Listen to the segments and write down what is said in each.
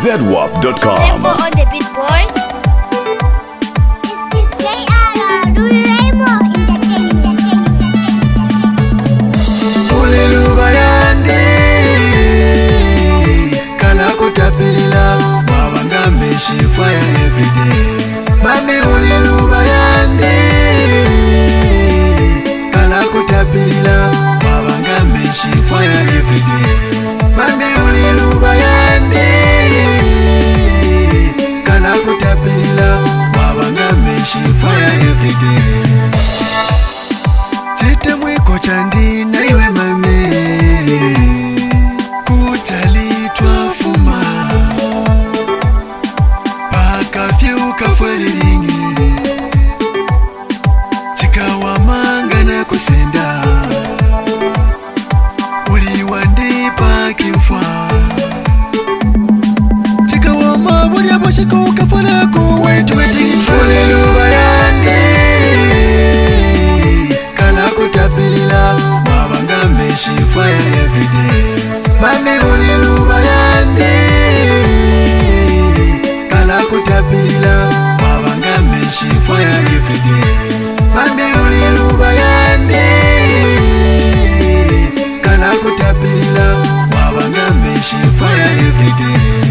ZWAP.com. Tempo on the beat, boy. It's KR, Louis Raymond, entertaining. Uliluba yande kana kutapilila mawanga she fire everyday. Mami uliluba yande kana kutapilila mawanga she fire everyday. Mami uliluba yande kana kutapilila mawanga she fire everyday. Chete mwiko chandi na iwe mame kutalitwa fuma paka fyuka fwelilingi chikawa manga na kusenda uliwandipa kimfwa chikawa mabuli ya boshika ukafala kuwetu uliluba yande kutapilila mawanga she fire everyday. Mami uliluba yande kala kutapilila mawanga she fire everyday. Mami uliluba yande kala kutapilila mawanga she fire everyday.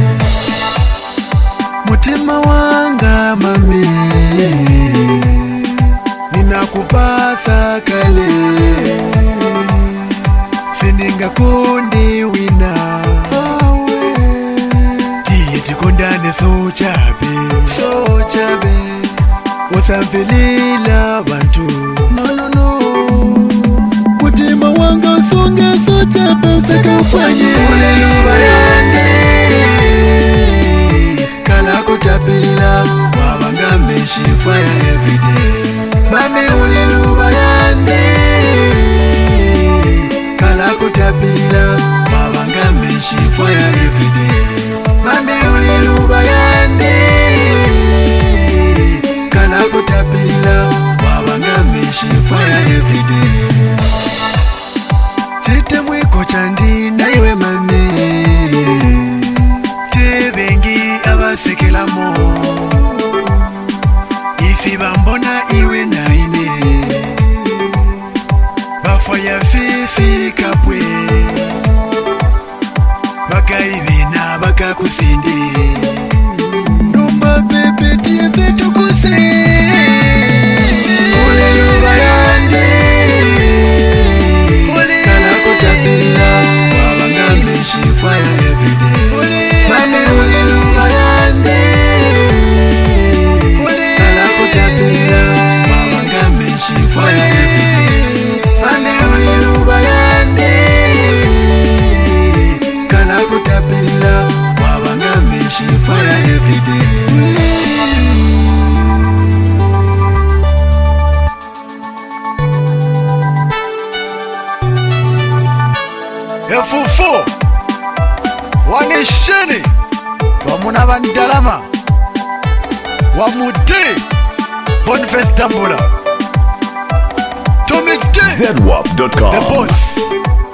Mutima wanga mami ninakupatha kale sininga kundi wina tiye tikondane sochabe wasamfilila bantu no mutima wanga usunge sochabe usikafanye uliluba yande kala kutapilila mawanga she fire everyday. Mami uliluba yande kala kutapilila mawanga she fire everyday. Mami uliluba yande kala kutapilila mawanga she fire everyday. Chete mwiko chandi na iwe mami tebengi abasekelamo ifi bambona iwe naine bafaya fifi kapwe bakaibina bakakusinde numba pepe tiye tukuse uliluba yande kala kutapila mawanga she fire everyday. Mami uliluba yande she fire everyday. Mami uliluba yande kana kutapilila mawanga she fire everyday. Efufu wanishini wamuna bandalama wamuti Boniface Tambula ZWAP.com. The boss